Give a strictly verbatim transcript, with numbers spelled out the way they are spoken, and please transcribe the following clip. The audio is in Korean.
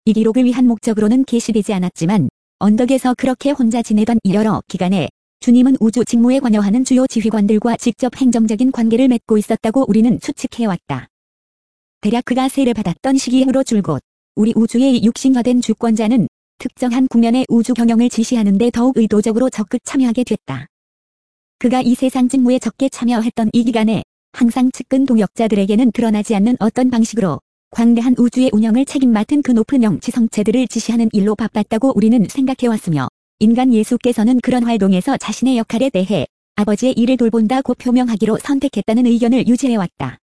이 기록을 위한 목적으로는 게시되지 않았지만 언덕에서 그렇게 혼자 지내던 이 여러 기간에 주님은 우주 직무에 관여하는 주요 지휘관들과 직접 행정적인 관계를 맺고 있었다고 우리는 추측해왔다. 대략 그가 세례 받았던 시기로 줄곧 우리 우주의 육신화된 주권자는 특정한 국면의 우주 경영을 지시하는 데 더욱 의도적으로 적극 참여하게 됐다. 그가 이 세상 직무에 적게 참여했던 이 기간에 항상 측근 동역자들에게는 드러나지 않는 어떤 방식으로 광대한 우주의 운영을 책임맡은 그 높은 영지성체들을 지시하는 일로 바빴다고 우리는 생각해왔으며 인간 예수께서는 그런 활동에서 자신의 역할에 대해 아버지의 일을 돌본다고 표명하기로 선택했다는 의견을 유지해왔다.